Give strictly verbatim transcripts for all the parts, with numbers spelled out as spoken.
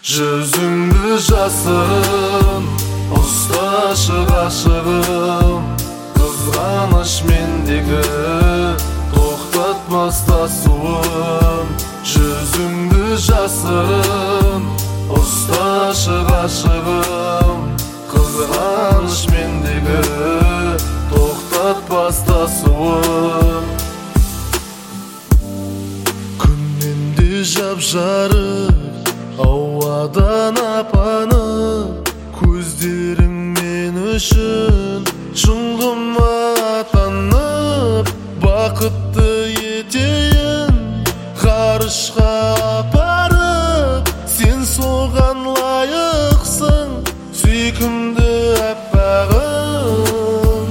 Жүзіңді жасырын, ұсташы ғашығым. Қызғаныш мендегі тоқтатмас тасуым. Жүзіңді жасырын, ұсташы ғашығым. Қызғаныш мендегі тоқтатпас тасуым. Күннен де жап-жарық, ауадан апанып, көздерің мен үшін жұлдызыма атанып, бақытты етейін ғарышқа апарып. Сен соған лайықсың, сүйкімді аппағым,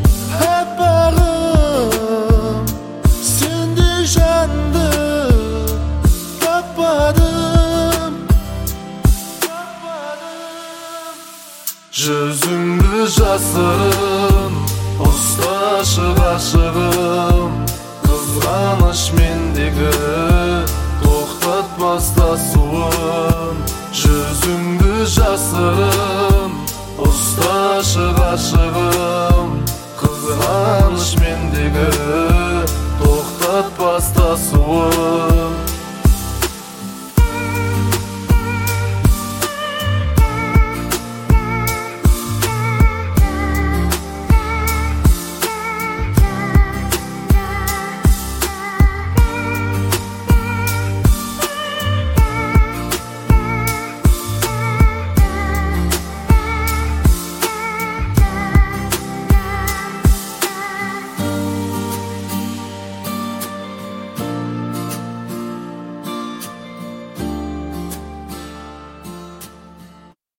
аппағым. Сендей жанды таппадым. Жүзіңді жасырын, ұсташы ғашығым. Қызғаныш мендегі тоқтатмас тасуым. Жүзіңді жасырын, ұсташы ғашығым. Қызғаныш мендегі